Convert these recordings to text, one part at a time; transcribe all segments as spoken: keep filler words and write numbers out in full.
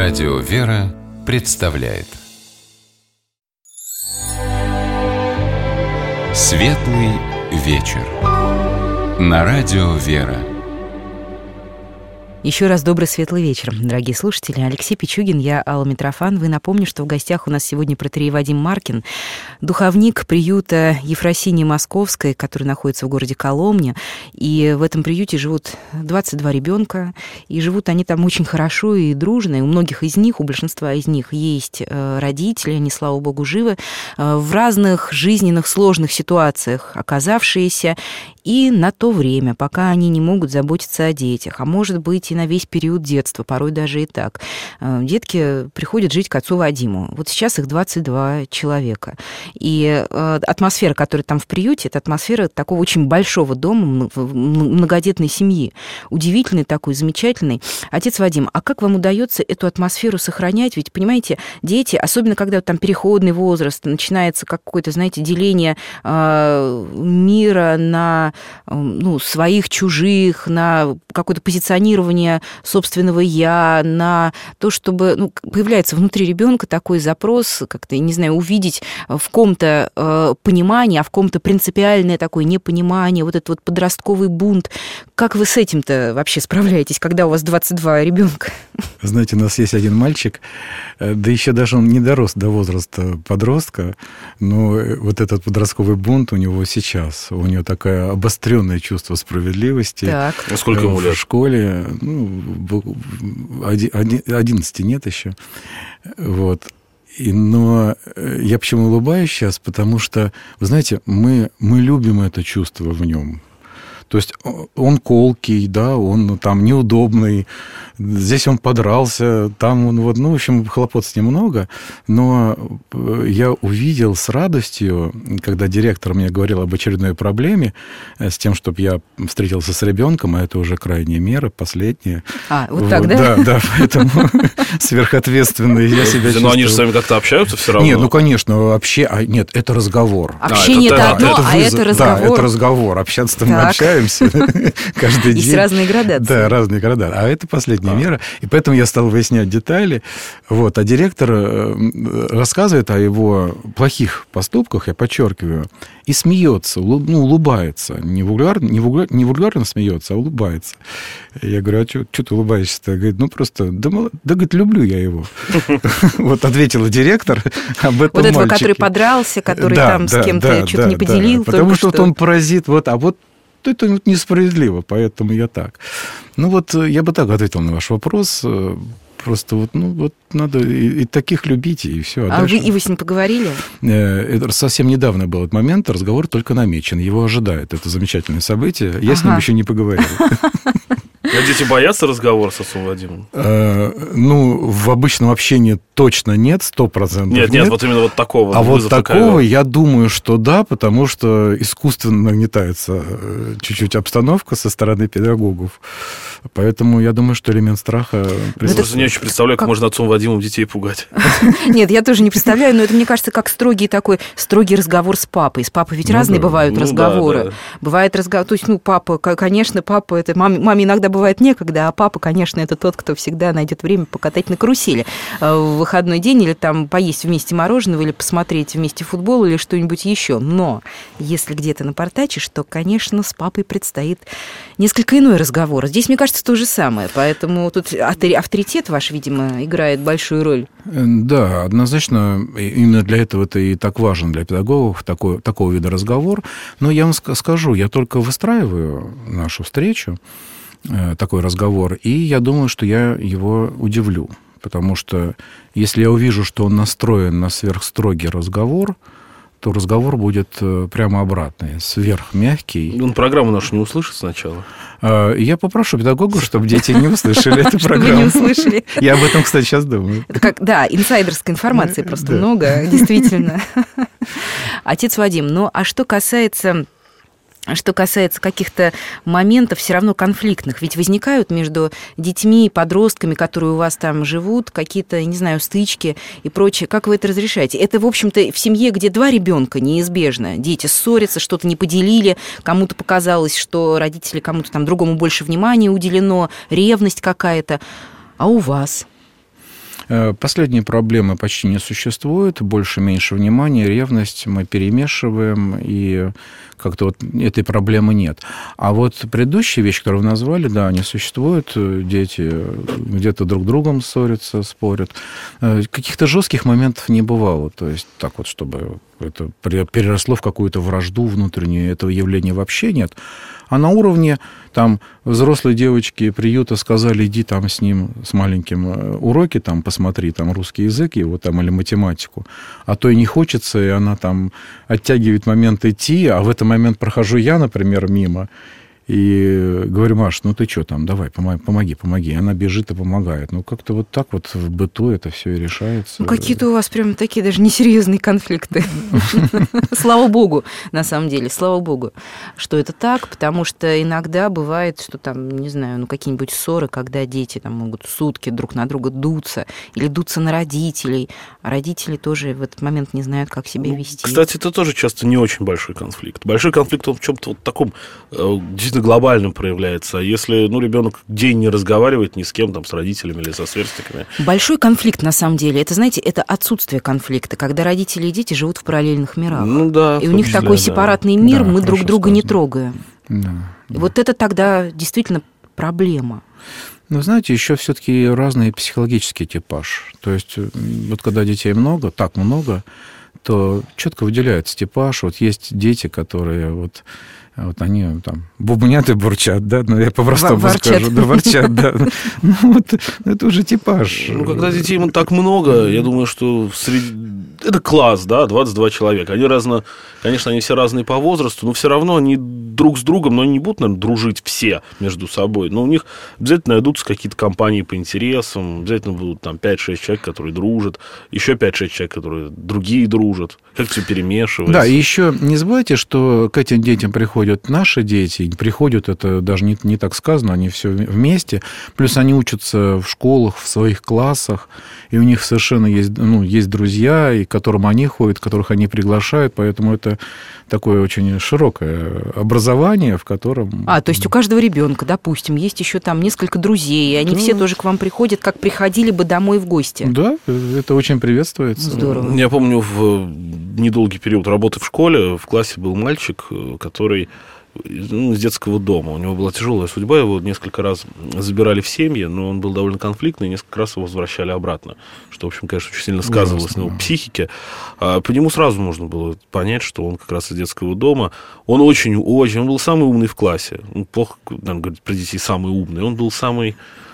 Радио «Вера» представляет Светлый вечер на Радио «Вера». Еще раз добрый светлый вечер, дорогие слушатели. Алексей Пичугин, я Алла Митрофанова. И напомню, что в гостях у нас сегодня протоиерей Вадим Маркин, духовник приюта Ефросинии Московской, который находится в городе Коломне. И в этом приюте живут двадцать два ребенка, и живут они там очень хорошо и дружно. И у многих из них, у большинства из них есть родители, они, слава богу, живы, в разных жизненных сложных ситуациях оказавшиеся, и на то время, пока они не могут заботиться о детях, а может быть и на весь период детства, порой даже и так. Детки приходят жить к отцу Вадиму. Вот сейчас их двадцать два человека. И атмосфера, которая там в приюте, это атмосфера такого очень большого дома, многодетной семьи. Удивительный такой, замечательный. Отец Вадим, а как вам удается эту атмосферу сохранять? Ведь, понимаете, дети, особенно когда там переходный возраст, начинается какое-то, знаете, деление мира на ну, своих, чужих, на какое-то позиционирование собственного «я», на то, чтобы... Ну, появляется внутри ребенка такой запрос, как-то, я не знаю, увидеть в ком-то э, понимание, а в ком-то принципиальное такое непонимание, вот этот вот подростковый бунт. Как вы с этим-то вообще справляетесь, когда у вас двадцать два ребенка? Знаете, у нас есть один мальчик, да еще даже он не дорос до возраста подростка, но вот этот подростковый бунт у него сейчас, у него такое обостренное чувство справедливости. Так. А сколько ему лет? В школе, ну, одиннадцати нет еще. Вот. И, но я почему улыбаюсь сейчас? Потому что, вы знаете, мы, мы любим это чувство в нем. То есть он колкий, да, он там неудобный, здесь он подрался, там он вот, ну, в общем, хлопот с ним много, но я увидел с радостью, когда директор мне говорил об очередной проблеме, с тем, чтобы я встретился с ребенком, а это уже крайняя мера, последняя. А, вот так, да? Да, да, поэтому сверхответственный я себя чувствую. Но они же с вами как-то общаются все равно? Нет, ну, конечно, вообще, нет, это разговор. Общение это одно, а это разговор. Да, это разговор, общаться-то мы общаемся. Каждый день. Есть разные градации. Да, разные градации. А это последняя а. мера. И поэтому я стал выяснять детали. Вот. А директор рассказывает о его плохих поступках, я подчеркиваю, и смеется, ну, улыбается. Не вульгарно, не вульгарно, не вульгарно смеется, а улыбается. Я говорю, а что ты улыбаешься-то? Говорит, ну, просто, да, да, говорит, люблю я его. Вот ответила директор об этом мальчике. Вот этого, который подрался, который там с кем-то что-то не поделил. Потому что он паразит. Вот, а вот это несправедливо, поэтому я так. Ну вот я бы так ответил на ваш вопрос. Просто вот, ну, вот надо и, и таких любить, и все. А, а вы, и вы с ним поговорили? Это совсем недавно был этот момент, разговор только намечен. Его ожидает это замечательное событие. Я ага. с ним еще не поговорил. А дети боятся разговора с отцом Вадимом? Ну, в обычном общении точно нет, сто процентов нет. Нет, нет, вот именно вот такого. А вот такого, я думаю, что да, потому что искусственно нагнетается чуть-чуть обстановка со стороны педагогов. Поэтому я думаю, что элемент страха... Я просто не очень представляю, как можно отцом Вадимом детей пугать. Нет, я тоже не представляю, но это, мне кажется, как строгий такой, строгий разговор с папой. С папой ведь разные бывают разговоры. Бывает разговор... То есть, ну, папа, конечно, папа, это маме иногда бывает некогда, а папа, конечно, это тот, кто всегда найдет время покатать на карусели в выходной день или там поесть вместе мороженого, или посмотреть вместе футбол, или что-нибудь еще. Но если где-то напортачишь, то, конечно, с папой предстоит несколько иной разговор. Здесь, мне кажется, то же самое. Поэтому тут авторитет ваш, видимо, играет большую роль. Да, однозначно. Именно для этого это и так важен для педагогов, такой, такого вида разговор. Но я вам скажу, я только выстраиваю нашу встречу, такой разговор, и я думаю, что я его удивлю. Потому что если я увижу, что он настроен на сверхстрогий разговор, то разговор будет прямо обратный, сверхмягкий. Он программу нашу не услышит сначала. Я попрошу педагогов, чтобы дети не услышали эту программу. Чтобы не услышали. Я об этом, кстати, сейчас думаю. Это как, да, инсайдерской информации просто много, действительно. Отец Вадим, ну а что касается... Что касается каких-то моментов все равно конфликтных, ведь возникают между детьми и подростками, которые у вас там живут, какие-то, не знаю, стычки и прочее. Как вы это разрешаете? Это, в общем-то, в семье, где два ребенка, неизбежно. Дети ссорятся, что-то не поделили, кому-то показалось, что родители кому-то там другому больше внимания уделено, ревность какая-то. А у вас? Последние проблемы почти не существует, больше-меньше внимания, ревность мы перемешиваем, и как-то вот этой проблемы нет. А вот предыдущие вещи, которые вы назвали, да, они существуют, дети где-то друг с другом ссорятся, спорят. Каких-то жестких моментов не бывало, то есть так вот, чтобы это переросло в какую-то вражду внутреннюю, этого явления вообще нет. А на уровне там взрослые девочки приюта сказали, иди там с ним, с маленьким, уроки там посмотри, там русский язык его там или математику, а то и не хочется, и она там оттягивает момент идти, а в этот момент прохожу я, например, мимо, и говорю, Маш, ну ты что там, давай, помоги, помоги. И она бежит и помогает. Ну, как-то вот так вот в быту это все и решается. Ну, какие-то у вас прям такие даже несерьезные конфликты. Слава богу, на самом деле, слава богу, что это так, потому что иногда бывает, что там, не знаю, ну, какие-нибудь ссоры, когда дети там могут сутки друг на друга дуться, или дуться на родителей, а родители тоже в этот момент не знают, как себя вести. Кстати, это тоже часто не очень большой конфликт. Большой конфликт, он в чем-то вот таком действительно глобальным проявляется. А если, ну, ребенок день не разговаривает ни с кем, там, с родителями или со сверстниками. Большой конфликт, на самом деле, это, знаете, это отсутствие конфликта, когда родители и дети живут в параллельных мирах. Ну, да. И у них числе, такой да. сепаратный мир, Да, мы друг друга сказано. не трогаем. Да, И да. вот это тогда действительно проблема. Ну, знаете, еще все-таки разный психологический типаж. То есть, вот когда детей много, так много, то четко выделяется типаж. Вот есть дети, которые вот, вот они там бубнят и бурчат, да, ну, я по-простому Ворчат. скажу, да, ворчат, да. Ну, вот это уже типаж. Ну, когда детей так много, я думаю, что среди... это класс, да, двадцать два человека. Они разно... Конечно, они все разные по возрасту, но все равно они друг с другом, но они не будут, наверное, дружить все между собой. Но у них обязательно найдутся какие-то компании по интересам, обязательно будут там пять-шесть человек, которые дружат, еще пять-шесть человек, которые другие дружат. Как все перемешивается. Да, и еще не забывайте, что к этим детям приходят наши дети, приходят, это даже не, не так сказано, они все вместе, плюс они учатся в школах, в своих классах, и у них совершенно есть, ну, есть друзья, и к которым они ходят, которых они приглашают, поэтому это такое очень широкое образование, в котором... А, то есть у каждого ребенка, допустим, есть еще там несколько друзей, и они Да. все тоже к вам приходят, как приходили бы домой в гости. Да, это очень приветствуется. Здорово. Я помню, в недолгий период работы в школе в классе был мальчик, который, ну, из детского дома. У него была тяжелая судьба, его несколько раз забирали в семьи, но он был довольно конфликтный, и несколько раз его возвращали обратно, что, в общем, конечно, очень сильно сказывалось Ужасно. на его психике. А по нему сразу можно было понять, что он как раз из детского дома. Он очень-очень, он был самый умный в классе. Он плохо, наверное, говорить про детей самый умный. Он был самый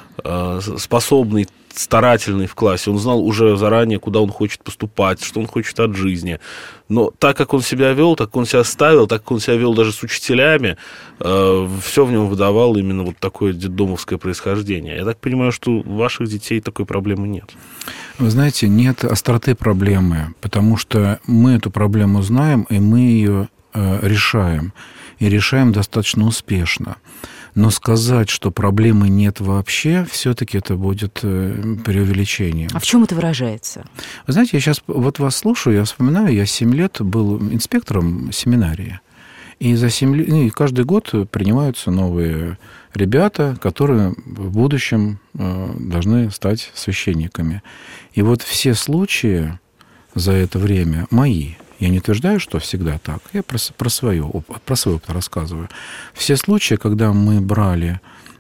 э, способный, старательный в классе. Он знал уже заранее, куда он хочет поступать, что он хочет от жизни. Но так, как он себя вел, так как он себя ставил, так как он себя вел даже с учителями, э, все в нем выдавало именно вот такое детдомовское происхождение. Я так понимаю, что у ваших детей такой проблемы нет. Вы знаете, нет остроты проблемы, потому что мы эту проблему знаем, и мы ее э, решаем. И решаем достаточно успешно. Но сказать, что проблемы нет вообще, все-таки это будет э, преувеличением. А в чем это выражается? Вы знаете, я сейчас вот вас слушаю, я вспоминаю, я семь лет был инспектором семинарии. И за семь лет, и каждый год принимаются новые ребята, которые в будущем э, должны стать священниками. И вот все случаи за это время мои. Я не утверждаю, что всегда так. Я про, про, свое, про свой опыт рассказываю. Все случаи, когда мы брали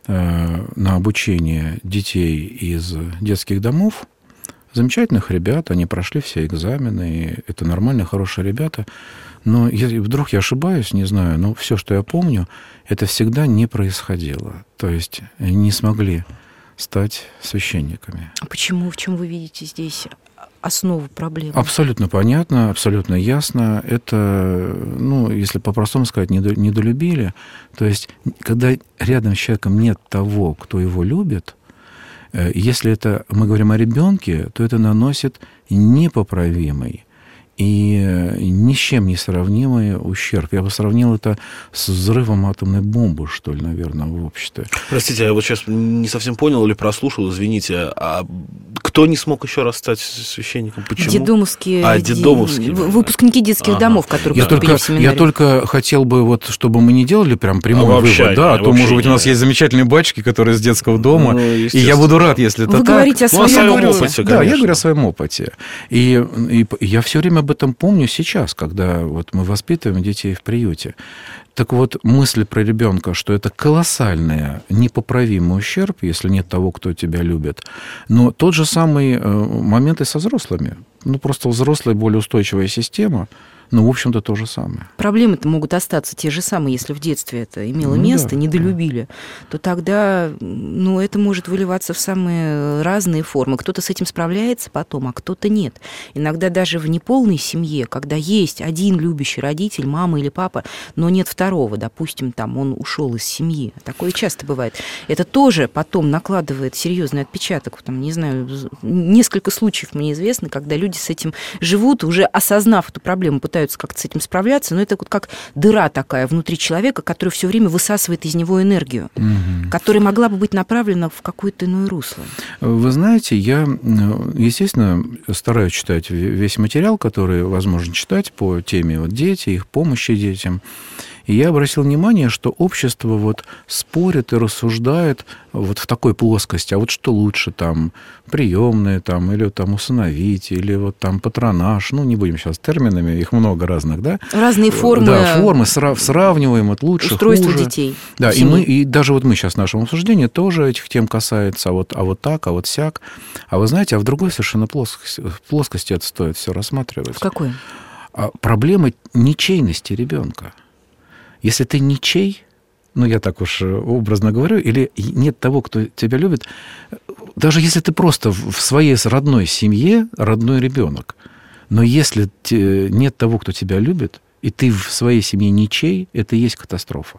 э, на обучение детей из детских домов, замечательных ребят, они прошли все экзамены, и это нормальные, хорошие ребята. Но я, вдруг я ошибаюсь, не знаю, но все, что я помню, это всегда не происходило. То есть они не смогли стать священниками. А почему? В чем вы видите здесь основу проблемы? Абсолютно понятно, абсолютно ясно. Это, ну, если по-простому сказать, недолюбили. То есть, когда рядом с человеком нет того, кто его любит, если это мы говорим о ребенке, то это наносит непоправимый и ни с чем не сравнимый ущерб. Я бы сравнил это с взрывом атомной бомбы, что ли, наверное, в обществе. Простите, я вот сейчас не совсем понял или прослушал, извините. А кто не смог еще раз стать священником? Почему? Детдомовские, а, детдомовские. Выпускники детских ага. домов, которые я только, в семинарию. Я только хотел бы, вот, чтобы мы не делали прям прямой а вывод, да, а то, может быть, у нас есть замечательные батюшки, которые из детского дома, ну, и я буду рад, если это Вы так. говорите о своем, ну, о своем опыте. опыте. Да, я говорю о своем опыте. И, и я все время об этом помню сейчас, когда вот мы воспитываем детей в приюте. Так вот, мысль про ребенка, что это колоссальный, непоправимый ущерб, если нет того, кто тебя любит. Но тот же самый момент и со взрослыми. Ну, просто взрослая, более устойчивая система. Ну, в общем-то, то же самое. Проблемы-то могут остаться те же самые, если в детстве это имело ну, место, да, недолюбили, да. то тогда ну, это может выливаться в самые разные формы. Кто-то с этим справляется потом, а кто-то нет. Иногда даже в неполной семье, когда есть один любящий родитель, мама или папа, но нет второго, допустим, там он ушел из семьи. Такое часто бывает. Это тоже потом накладывает серьезный отпечаток. Там, не знаю, несколько случаев мне известно, когда люди с этим живут, уже осознав эту проблему, пытаются как-то с этим справляться, но это вот как дыра такая внутри человека, которая все время высасывает из него энергию, угу. которая могла бы быть направлена в какое-то иное русло. Вы знаете, я, естественно, стараюсь читать весь материал, который возможно читать по теме вот, дети, их помощи детям. И я обратил внимание, что общество вот спорит и рассуждает вот в такой плоскости, а вот что лучше там, приемные там, или там усыновить, или вот там патронаж, ну, не будем сейчас терминами, их много разных, да? Разные формы. Да, формы, срав, сравниваем, вот лучше, устройство хуже. детей. Да, и, мы, и даже вот мы сейчас в нашем обсуждении тоже этих тем касается, а вот, а вот так, а вот сяк. А вы знаете, а в другой совершенно плоскости, плоскости это стоит все рассматривать. В какой? А проблема ничейности ребенка. Если ты ничей, ну, я так уж образно говорю, или нет того, кто тебя любит, даже если ты просто в своей родной семье родной ребенок, но если нет того, кто тебя любит, и ты в своей семье ничей, это и есть катастрофа.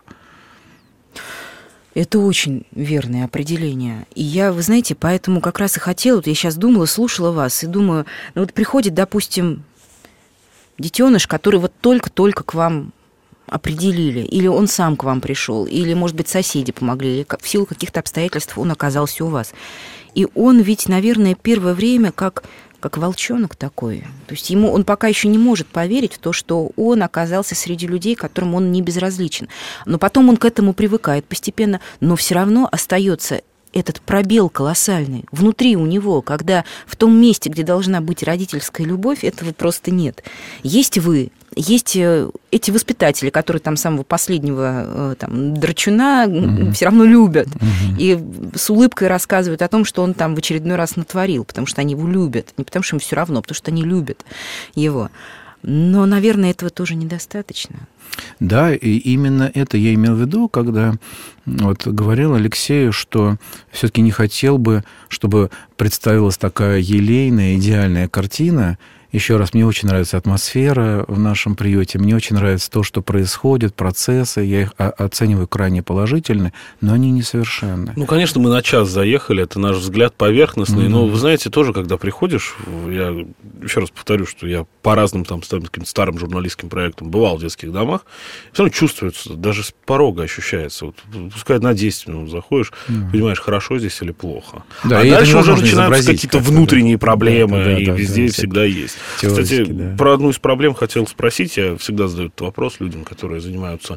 Это очень верное определение. И я, вы знаете, поэтому как раз и хотела, вот я сейчас думала, слушала вас, и думаю, ну вот приходит, допустим, детеныш, который вот только-только к вам определили, или он сам к вам пришел, или, может быть, соседи помогли, или в силу каких-то обстоятельств он оказался у вас. И он ведь, наверное, первое время как, как волчонок такой. То есть ему, он пока еще не может поверить в то, что он оказался среди людей, которым он не безразличен. Но потом он к этому привыкает постепенно, но все равно остается этот пробел колоссальный внутри у него, когда в том месте, где должна быть родительская любовь, этого просто нет. Есть вы, есть эти воспитатели, которые там самого последнего там, драчуна mm-hmm. все равно любят. Mm-hmm. И с улыбкой рассказывают о том, что он там в очередной раз натворил, потому что они его любят. Не потому что им все равно, а потому что они любят его. Но, наверное, этого тоже недостаточно. Да, и именно это я имел в виду, когда вот говорил Алексею, что все-таки не хотел бы, чтобы представилась такая елейная, идеальная картина. Еще раз, мне очень нравится атмосфера в нашем приюте, мне очень нравится то, что происходит, процессы, я их оцениваю крайне положительно, но они несовершенны. Ну, конечно, мы на час заехали, это наш взгляд поверхностный, mm-hmm. но, вы знаете, тоже, когда приходишь, я еще раз повторю, что я по разным там каким-то старым журналистским проектам бывал в детских домах, все равно чувствуется, даже с порога ощущается, вот, пускай на десять минут заходишь, mm-hmm. понимаешь, хорошо здесь или плохо. Да, а дальше уже начинаются какие-то внутренние да. проблемы, да, да, и да, везде да, всегда да. есть. Кстати, да. про одну из проблем хотел спросить. Я всегда задаю этот вопрос людям, которые занимаются,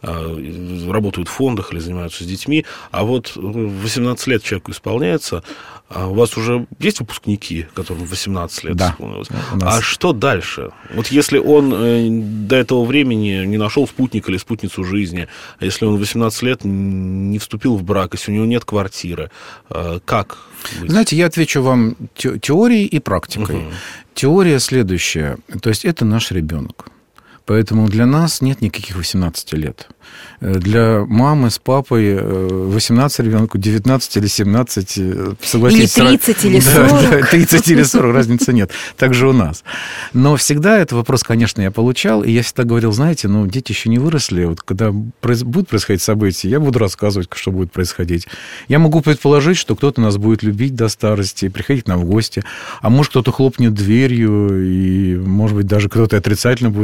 работают в фондах или занимаются с детьми. А вот восемнадцать лет человеку исполняется. А у вас уже есть выпускники, которым восемнадцать лет да. исполнилось? А что дальше? Вот если он до этого времени не нашел спутника или спутницу жизни, а если он в восемнадцать лет не вступил в брак, если у него нет квартиры, как быть? Знаете, я отвечу вам теорией и практикой. Угу. Теория следующая. То есть это наш ребенок. Поэтому для нас нет никаких восемнадцати лет. Для мамы с папой восемнадцать ребенку, девятнадцать или семнадцать, согласитесь. Или тридцать, или сорок. Да, да, тридцать или сорок, разницы нет. Так же у нас. Но всегда этот вопрос, конечно, я получал, и я всегда говорил, знаете, ну, дети еще не выросли, вот когда будут происходить события, я буду рассказывать, что будет происходить. Я могу предположить, что кто-то нас будет любить до старости, приходить к нам в гости, а может, кто-то хлопнет дверью, и, может быть, даже кто-то отрицательно будет относиться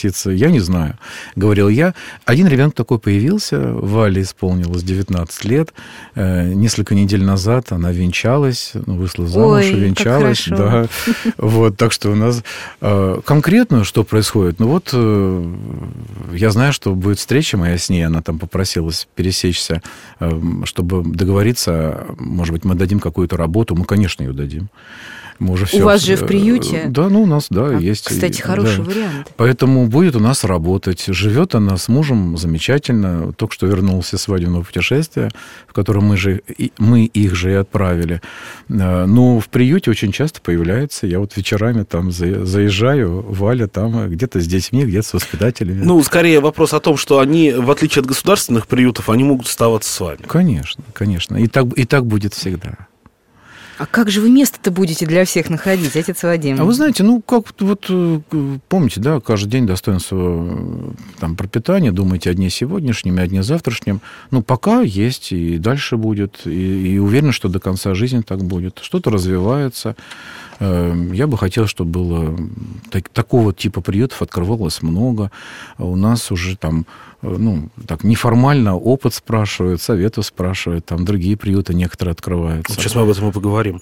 согласиться, я не знаю, говорил я. Один ребенок такой появился, Вале исполнилось девятнадцать лет, несколько недель назад она венчалась, вышла замуж и венчалась. Да. Вот, так что у нас конкретно что происходит? Ну вот я знаю, что будет встреча моя с ней, она там попросилась пересечься, чтобы договориться, может быть, мы дадим какую-то работу, мы, конечно, ее дадим. Мы уже все... У вас же в приюте? Да, ну у нас, да, а, есть. Кстати, хороший да. вариант. Поэтому будет у нас работать. Живет она с мужем замечательно. Только что вернулся с свадебного путешествия, в котором мы, же, мы их же и отправили. Но в приюте очень часто появляется. Я вот вечерами там заезжаю, Валя там где-то с детьми, где-то с воспитателями. Ну, скорее вопрос о том, что они, в отличие от государственных приютов, они могут оставаться с вами. Конечно, конечно. И так, и так будет всегда. А как же вы место-то будете для всех находить, отец Вадим? А вы знаете, ну, как вот, помните, да, каждый день достоинство там, пропитания, думайте о дне сегодняшнем и о дне завтрашнем. Ну, пока есть, и дальше будет, и, и уверен, что до конца жизни так будет. Что-то развивается. Я бы хотел, чтобы было так, такого типа приютов открывалось много. У нас уже там, ну, так неформально опыт спрашивают, советов спрашивают, там другие приюты некоторые открываются. Сейчас мы об этом и поговорим.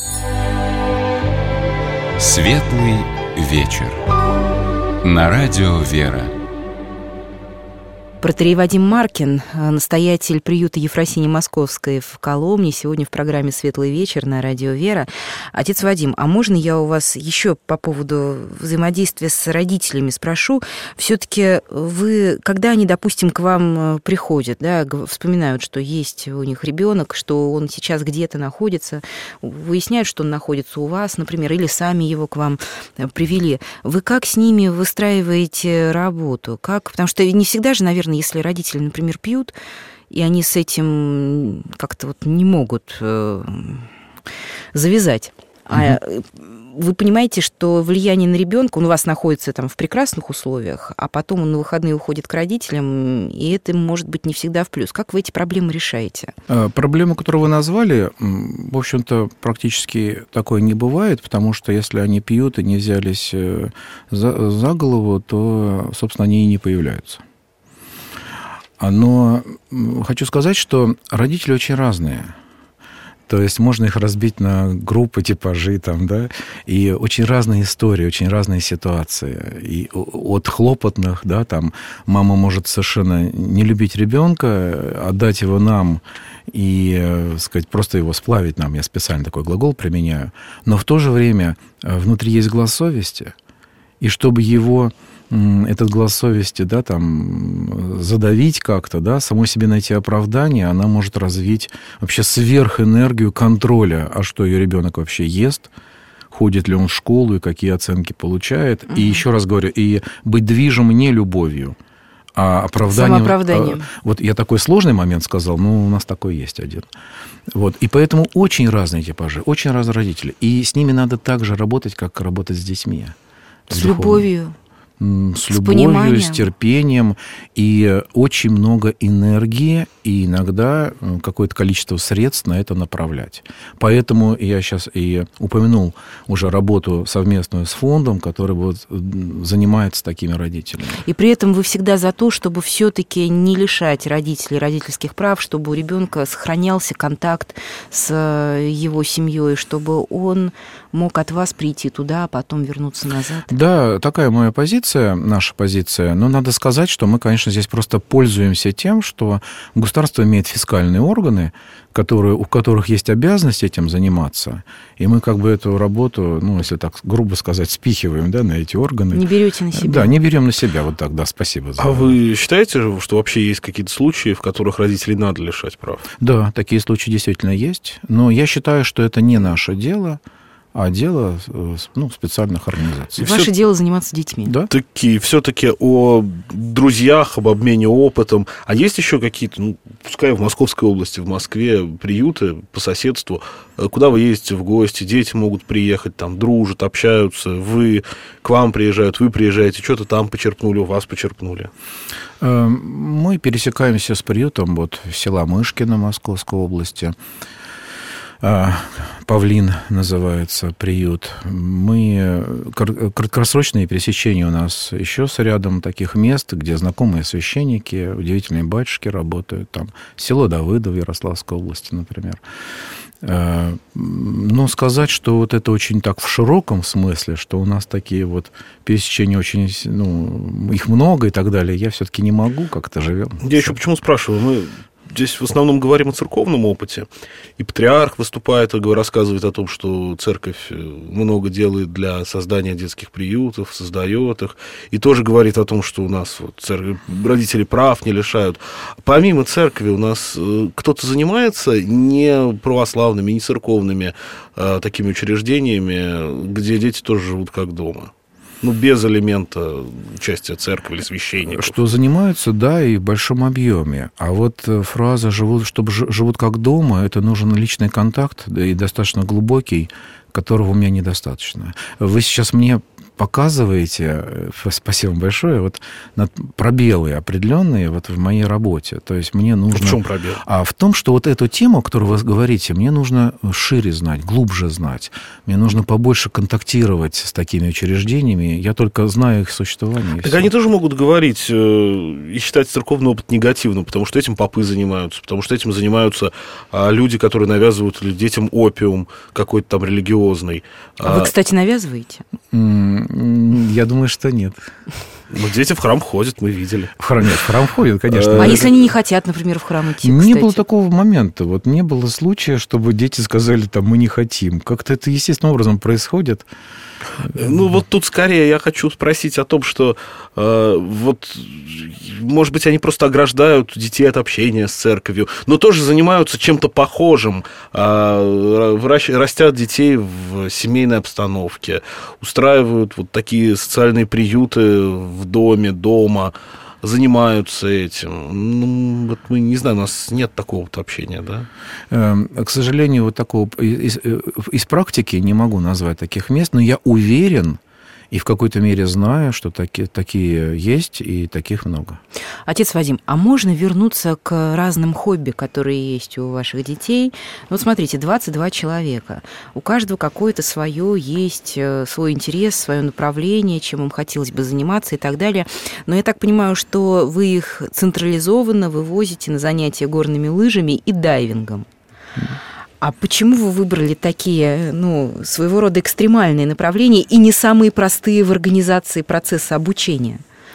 Светлый вечер. На радио «Вера». Протоиерей Вадим Маркин, настоятель приюта Ефросинии Московской в Коломне, сегодня в программе «Светлый вечер» на радио «Вера». Отец Вадим, а можно я у вас еще по поводу взаимодействия с родителями спрошу? Все-таки вы, когда они, допустим, к вам приходят, да, вспоминают, что есть у них ребенок, что он сейчас где-то находится, выясняют, что он находится у вас, например, или сами его к вам привели, вы как с ними выстраиваете работу? Как? Потому что не всегда же, наверное, если родители, например, пьют, и они с этим как-то вот не могут э, завязать. А mm-hmm. вы понимаете, что влияние на ребенка, он у вас находится там в прекрасных условиях, а потом он на выходные уходит к родителям, и это может быть не всегда в плюс. Как вы эти проблемы решаете? Проблему, которую вы назвали, в общем-то, практически такое не бывает, потому что если они пьют и не взялись за, за голову, то, собственно, они и не появляются. Но хочу сказать, что родители очень разные. То есть можно их разбить на группы, типажи, там, да, и очень разные истории, очень разные ситуации. И от хлопотных, да, там, мама может совершенно не любить ребенка, отдать его нам и, сказать, просто его сплавить нам. Я специально такой глагол применяю. Но в то же время внутри есть глаз совести, и чтобы его... этот глаз совести, да, там, задавить как-то, да, самой себе найти оправдание, она может развить вообще сверхэнергию контроля, а что ее ребенок вообще ест, ходит ли он в школу и какие оценки получает. Uh-huh. И еще раз говорю, и быть движим не любовью, а оправданием. Самооправданием. Вот я такой сложный момент сказал, но у нас такой есть один. Вот. И поэтому очень разные типажи, очень разные родители. И с ними надо так же работать, как работать с детьми. С, с любовью. С любовью, с терпением, и очень много энергии, и иногда какое-то количество средств на это направлять. Поэтому я сейчас и упомянул уже работу совместную с фондом, который вот занимается такими родителями. И при этом вы всегда за то, чтобы все-таки не лишать родителей родительских прав, чтобы у ребенка сохранялся контакт с его семьей, чтобы он мог от вас прийти туда, а потом вернуться назад. Да, такая моя позиция, наша позиция. Но надо сказать, что мы, конечно, здесь просто пользуемся тем, что государство имеет фискальные органы, которые, у которых есть обязанность этим заниматься. И мы как бы эту работу, ну, если так грубо сказать, спихиваем, да, на эти органы. Не берете на себя. Да, не берем на себя. Вот так, да, спасибо за... А вы считаете, что вообще есть какие-то случаи, в которых родителей надо лишать прав? Да, такие случаи действительно есть. Но я считаю, что это не наше дело, а дело, ну, специальных организаций. Ваше Все... дело заниматься детьми. Да. Такие, все-таки о друзьях, об обмене опытом. А есть еще какие-то, ну, пускай в Московской области, в Москве, приюты по соседству, куда вы ездите в гости, дети могут приехать, там, дружат, общаются, вы к вам приезжают, вы приезжаете, что-то там почерпнули, у вас почерпнули? Мы пересекаемся с приютом вот села Мышкино Московской области. «Павлин» называется приют. Мы, краткосрочные пересечения у нас еще с рядом таких мест, где знакомые священники, удивительные батюшки работают. Там село Давыдово в Ярославской области, например. Но сказать, что вот это очень так в широком смысле, что у нас такие вот пересечения очень, ну, их много и так далее, я все-таки не могу, как-то живем. Я еще почему спрашиваю? Мы здесь в основном говорим о церковном опыте. И патриарх выступает и рассказывает о том, что церковь много делает для создания детских приютов, создает их. И тоже говорит о том, что у нас вот церковь, родители прав не лишают. Помимо церкви у нас кто-то занимается не православными, не церковными а, такими учреждениями, где дети тоже живут как дома? Ну, без элемента участия церкви или священников. Что занимаются, да, и в большом объеме. А вот фраза «живут, чтобы живут как дома», это нужен личный контакт, да, и достаточно глубокий, которого у меня недостаточно. Вы сейчас мне показываете, спасибо большое, вот пробелы определенные вот в моей работе. То есть мне нужно... В чем пробел? А в том, что вот эту тему, о которой вы говорите, мне нужно шире знать, глубже знать. Мне нужно побольше контактировать с такими учреждениями. Я только знаю их существование. Так они тоже могут говорить и считать церковный опыт негативным, потому что этим попы занимаются, потому что этим занимаются люди, которые навязывают детям опиум какой-то там религиозный. А вы, кстати, навязываете? Я думаю, что нет. Ну, дети в храм ходят, мы видели. В храм, нет, в храм ходят, конечно. А если они не хотят, например, в храм идти, Не было такого момента. Вот не было случая, чтобы дети сказали, там, мы не хотим. Как-то это естественным образом происходит. Ну, вот тут скорее я хочу спросить о том, что э, вот, может быть, они просто ограждают детей от общения с церковью, но тоже занимаются чем-то похожим, э, растят детей в семейной обстановке, устраивают вот такие социальные приюты в доме, дома, занимаются этим. Ну, вот мы не знаем, у нас нет такого вот общения, да? К сожалению, вот такого из, из практики не могу назвать таких мест, но я уверен и в какой-то мере знаю, что таки, такие есть, и таких много. Отец Вадим, а можно вернуться к разным хобби, которые есть у ваших детей? Вот смотрите, двадцать два человека. У каждого какое-то свое есть, свой интерес, свое направление, чем им хотелось бы заниматься и так далее. Но я так понимаю, что вы их централизованно вывозите на занятия горными лыжами и дайвингом. А почему вы выбрали такие, ну, своего рода экстремальные направления и не самые простые в организации процесса обучения?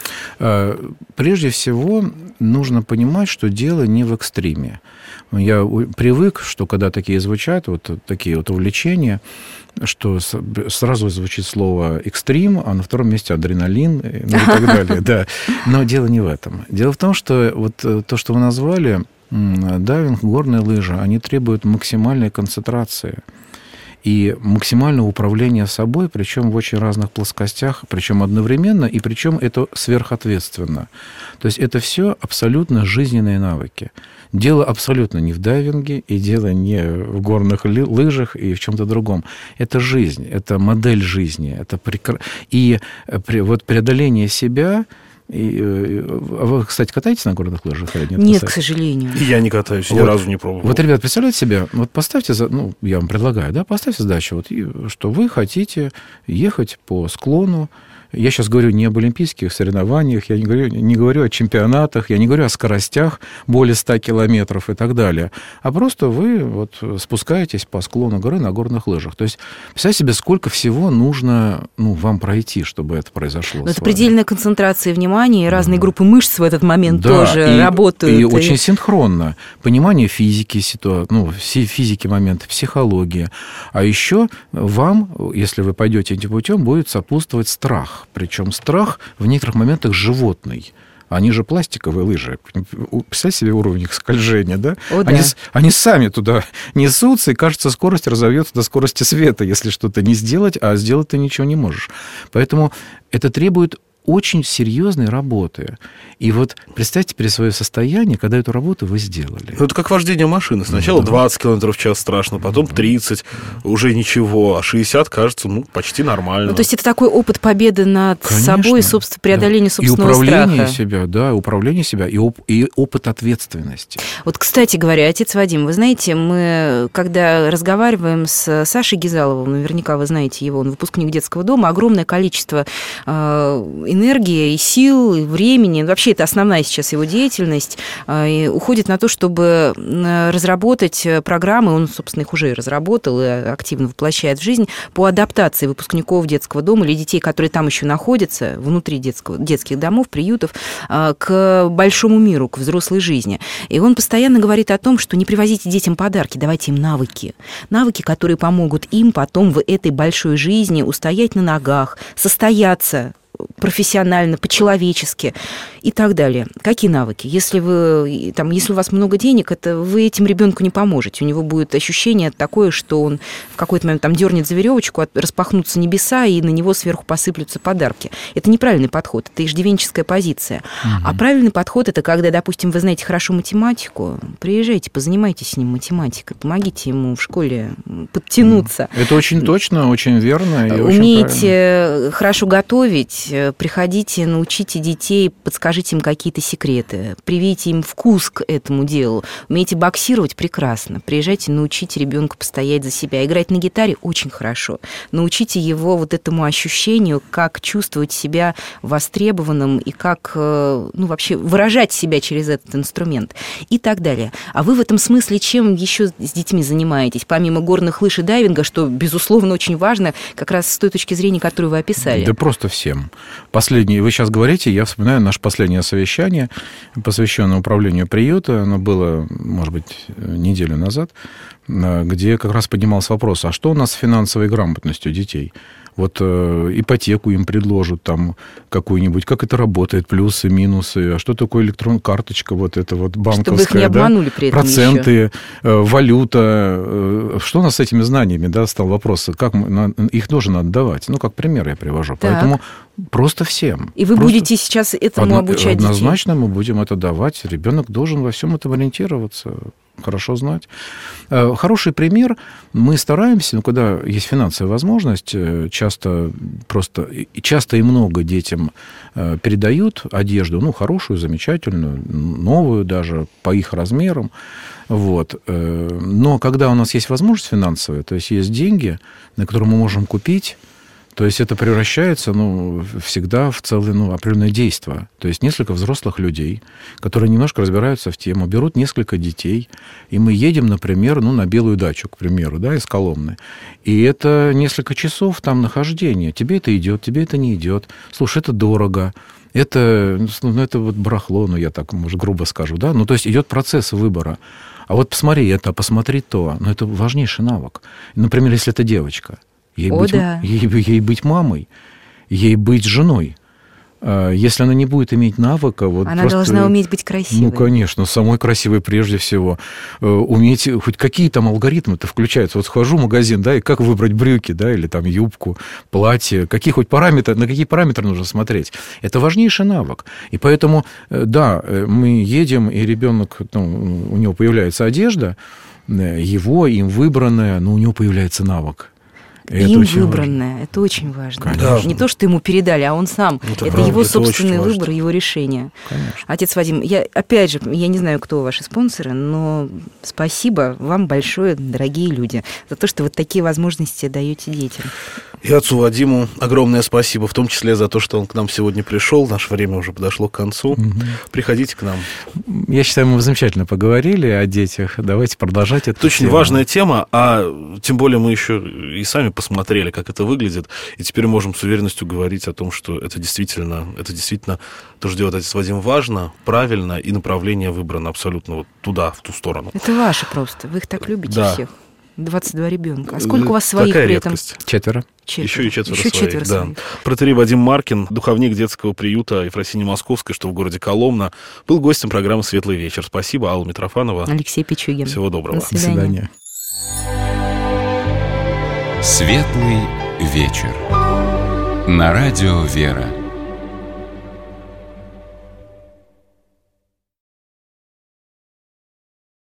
Прежде всего, нужно понимать, что дело не в экстриме. Я привык, что когда такие звучат, вот такие вот увлечения, что сразу звучит слово «экстрим», а на втором месте адреналин, ну и так далее. Да. Но дело не в этом. Дело в том, что вот то, что вы назвали, дайвинг, горные лыжи, они требуют максимальной концентрации и максимального управления собой, причем в очень разных плоскостях, причем одновременно, и причем это сверхответственно. То есть это все абсолютно жизненные навыки. Дело абсолютно не в дайвинге, и дело не в горных лыжах и в чем-то другом. Это жизнь, это модель жизни. Это прекр... И вот преодоление себя... И, а вы, кстати, катаетесь на горных лыжах или нет? Нет, к сожалению. Я не катаюсь, ни вот, разу не пробовал. Вот, ребят, представляете себе, вот поставьте, ну, я вам предлагаю, да, поставьте задачу, вот, что вы хотите ехать по склону. Я сейчас говорю не об олимпийских соревнованиях, я не говорю, не говорю о чемпионатах, я не говорю о скоростях более ста километров и так далее, а просто вы вот спускаетесь по склону горы на горных лыжах. То есть, представьте себе, сколько всего нужно, ну, вам пройти, чтобы это произошло. Но это предельная концентрация внимания, и разные mm. группы мышц в этот момент да, тоже и, работают. И, и очень синхронно. Понимание физики, ситуации, ну, физики момента, психологии. А еще вам, если вы пойдете этим путем, будет сопутствовать страх. Причем страх в некоторых моментах животный. Они же пластиковые лыжи. Представьте себе уровень их скольжения, да? О, да. Они, они сами туда несутся, и, кажется, скорость разовьется до скорости света, если что-то не сделать, а сделать ты ничего не можешь. Поэтому это требует очень серьезной работы. И вот представьте себе свое состояние, когда эту работу вы сделали. Ну, это как вождение машины. Сначала да. двадцать километров в час страшно, потом тридцать, уже ничего, а шестьдесят кажется, ну, почти нормально. Ну, то есть это такой опыт победы над Конечно, собой, собственно, преодоление да. собственного страха. И управление страха. себя, да, управление себя, и, оп- и опыт ответственности. Вот, кстати говоря, отец Вадим, вы знаете, мы, когда разговариваем с Сашей Гизаловым, наверняка вы знаете его, он выпускник детского дома, огромное количество э, энергии и сил, и времени, вообще это основная сейчас его деятельность, э, уходит на то, чтобы разработать программы, он, собственно, их уже и разработал, и активно воплощает в жизнь, по адаптации выпускников детского дома или детей, которые там еще находятся, внутри детского, детских домов, приютов, э, к большому миру, к взрослой жизни. И он постоянно говорит о том, что не привозите детям подарки, давайте им навыки. Навыки, которые помогут им потом в этой большой жизни устоять на ногах, состояться профессионально, по-человечески и так далее. Какие навыки? Если вы, там, если у вас много денег, это вы этим ребенку не поможете. У него будет ощущение такое, что он в какой-то момент там дернет за веревочку, распахнутся небеса, и на него сверху посыплются подарки. Это неправильный подход, это иждивенческая позиция. Угу. А правильный подход – это когда, допустим, вы знаете хорошо математику, приезжайте, позанимайтесь с ним математикой, помогите ему в школе подтянуться. Это очень точно, очень верно. И Умеете очень хорошо готовить, приходите, научите детей, подскажите им какие-то секреты, привейте им вкус к этому делу. Умеете боксировать — прекрасно. Приезжайте, научите ребенка постоять за себя. Играть на гитаре — очень хорошо. Научите его вот этому ощущению, как чувствовать себя востребованным и как, ну, вообще выражать себя через этот инструмент и так далее. А вы в этом смысле чем еще с детьми занимаетесь, помимо горных лыж и дайвинга, что, безусловно, очень важно, как раз с той точки зрения, которую вы описали? Да просто всем. Последнее, вы сейчас говорите, я вспоминаю наше последнее совещание, посвященное управлению приюта, оно было, может быть, неделю назад, где как раз поднимался вопрос, а что у нас с финансовой грамотностью детей? Вот э, ипотеку им предложат там какую-нибудь, как это работает, плюсы, минусы, а что такое электронная карточка, вот это вот банковская, чтобы их не обманули, да? При этом проценты, еще. Э, валюта, э, что у нас с этими знаниями, да, стал вопрос, как мы, на, их тоже надо давать, ну, как пример я привожу, так. Поэтому просто всем. И вы просто будете сейчас этому одно, обучать однозначно детей? Мы будем это давать, ребенок должен во всем этом ориентироваться, хорошо знать. Хороший пример. Мы стараемся, ну, когда есть финансовая возможность, часто просто, часто и много детям передают одежду, ну, хорошую, замечательную, новую даже, по их размерам. Вот. Но когда у нас есть возможность финансовая, то есть есть деньги, на которые мы можем купить, то есть это превращается, ну, всегда в целое, ну, определенное действие. То есть несколько взрослых людей, которые немножко разбираются в тему, берут несколько детей, и мы едем, например, ну, на Белую дачу, к примеру, да, из Коломны. И это несколько часов там нахождения. Тебе это идет, тебе это не идет. Слушай, это дорого. Это, ну, это вот барахло, ну, я так, может, грубо скажу, да. Ну, то есть идет процесс выбора. А вот посмотри это, посмотри то. Ну, это важнейший навык. Например, если это девочка. Ей, О, быть, да. ей, ей быть мамой, ей быть женой. Если она не будет иметь навыка... Вот она просто, должна уметь быть красивой. Ну, конечно, самой красивой прежде всего. Уметь, хоть какие там алгоритмы-то включаются. Вот схожу в магазин, да, и как выбрать брюки, да, или там юбку, платье, какие хоть параметры, на какие параметры нужно смотреть. Это важнейший навык. И поэтому, да, мы едем, и ребенок, ну, у него появляется одежда, его, им выбранная, но у него появляется навык. Им выбранное, важно. Это очень важно. Конечно. Не то, что ему передали, а он сам. Это, это его это собственный выбор, его решение. Конечно. Отец Вадим, я, опять же, я не знаю, кто ваши спонсоры, но спасибо вам большое, дорогие люди, за то, что вы такие возможности даете детям. И отцу Вадиму огромное спасибо, в том числе за то, что он к нам сегодня пришел. Наше время уже подошло к концу. Угу. Приходите к нам. Я считаю, мы замечательно поговорили о детях. Давайте продолжать эту Это очень тему. важная тема, а тем более мы еще и сами посмотрели, как это выглядит, и теперь можем с уверенностью говорить о том, что это действительно, это действительно то, что делает отец Вадим, важно, правильно, и направление выбрано абсолютно вот туда, в ту сторону. Это ваше просто, вы их так любите, да. Всех. двадцать два ребенка. А сколько у вас Такая своих при редкость. этом? Четверо. Четверо. Еще и четверо Еще своих, четверо да. своих. Протоиерей Вадим Маркин, духовник детского приюта Ефросиньи Московской, что в городе Коломна, был гостем программы «Светлый вечер». Спасибо, Алла Митрофанова. Алексей Пичугин. Всего доброго. До свидания. Светлый вечер. На радио «Вера».